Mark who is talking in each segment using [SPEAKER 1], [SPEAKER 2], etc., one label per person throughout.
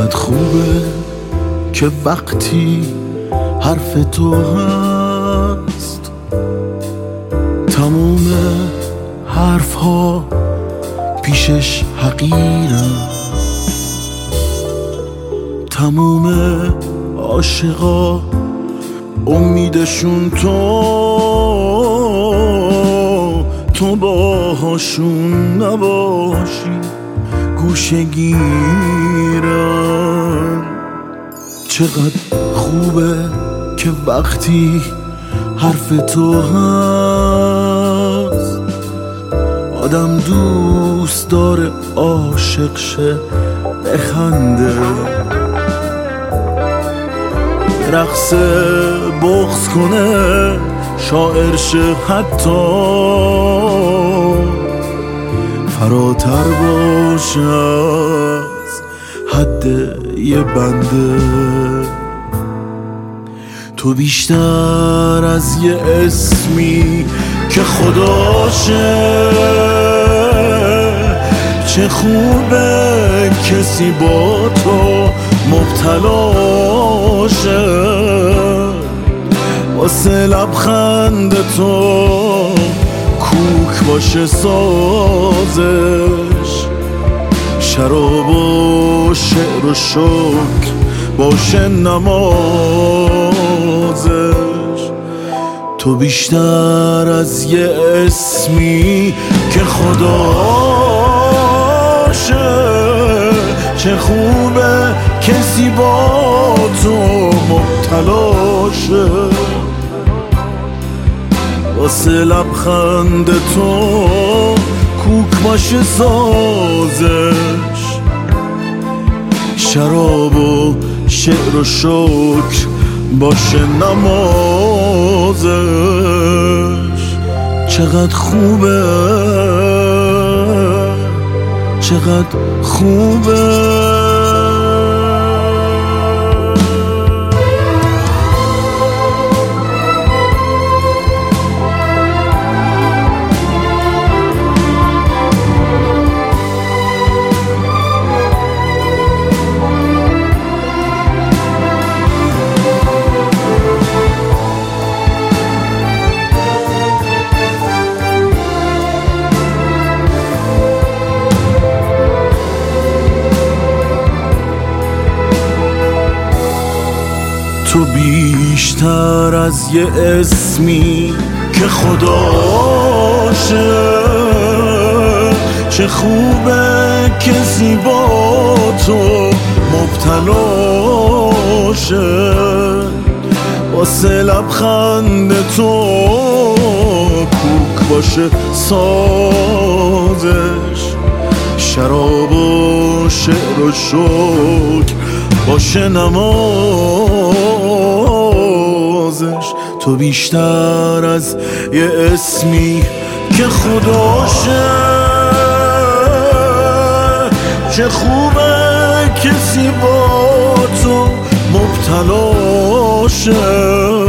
[SPEAKER 1] چقدر خوبه که وقتی حرف تو هست تموم حرف ها پیشش حقیرم، تموم عاشقا امیدشون تو باهاشون نباشی گوشه گیرم. چقدر خوبه که وقتی حرف تو هست آدم دوست داره عاشق شه بخنده، رقص بغض کنه شاعر شه، حتی فراتر باشه از حد یه بنده. تو بیشتر از یه اسمی که خداشه، چه خوبه کسی با تو مبتلاشه، واسه لبخند تو کوک باشه سازش، شراب و شعر و شکر باشه نمازش. تو بیشتر از یه اسمی که خداشه، چه خوبه کسی با تو مبتلاشه، واسه لبخند تو کوک باشه سازش، شراب و شعر و شکر باشه نمازش. چقدر خوبه، چقدر خوبه. تو بیشتر از یه اسمی که خداشه، چه خوبه کسی با تو مبتلاشه، واسه لبخند تو کوک باشه سازش، شراب و شعر و شکر باشه نمازش. تو بیشتر از یه اسمی که خداشه، چه خوبه کسی با تو مبتلاشه،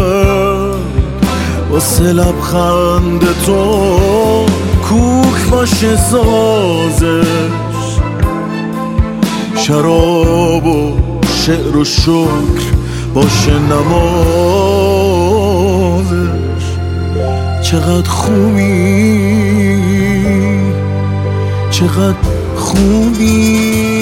[SPEAKER 1] واسه لبخند تو کوک باشه سازش، شراب و شعر و شکر باشه نمازش. چقدر خوبی، چقدر خوبی.